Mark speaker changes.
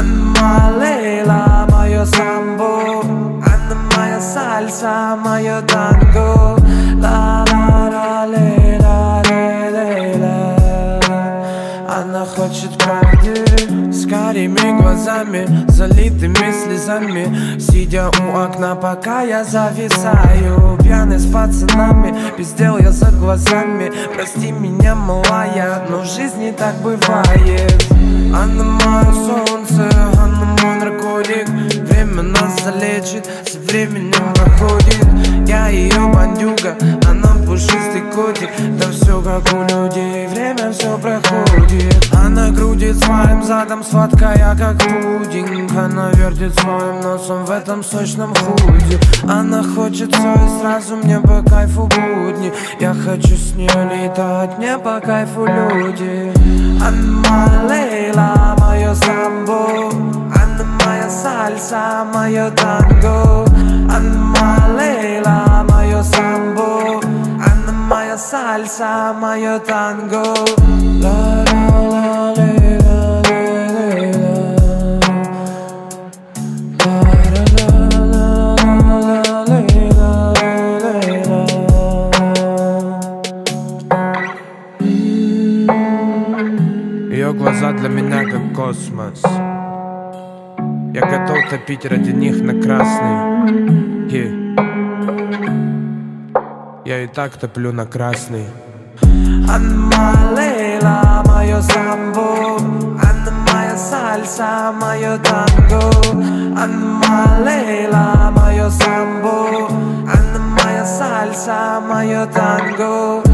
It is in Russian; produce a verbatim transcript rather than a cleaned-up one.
Speaker 1: Анна Лейла, мое самбо, Анна моя сальса, мое танго. Ла-ла-ла, лейла-лейла. Она хочет правды с карими глазами, залитыми слезами, сидя у окна, пока я зависаю. Пьяный с пацанами, без дел я за глазами. Прости меня, малая, но в жизни так бывает. Она мое солнце, она мой наркотик. Время нас залечит, со временем проходит. Я ее бандюга, она пушистый котик. Да все как у людей, время все проходит. Она крутит своим задом, сладкая как пудинг. Она вертит своим носом в этом сочном худе. Она хочет все и сразу, мне по кайфу будни. Я хочу с ней летать, мне по кайфу люди. Анна Лейла, мое самбо, Анна моя сальса, мое танго. Анна Лейла, мое самбо, Анна моя сальса, мое танго. Ла-ла-ла, лейла, лейла. Ла-ла-ла, лейла, лейла. Ее глаза для меня как космос. Я готов топить ради них на красный. Yeah. Я и так топлю на красный. Анна Лейла, мое самбо, Анна моя сальса, мое танго. Анна Лейла, мое самбо, Анна моя сальса, мое танго.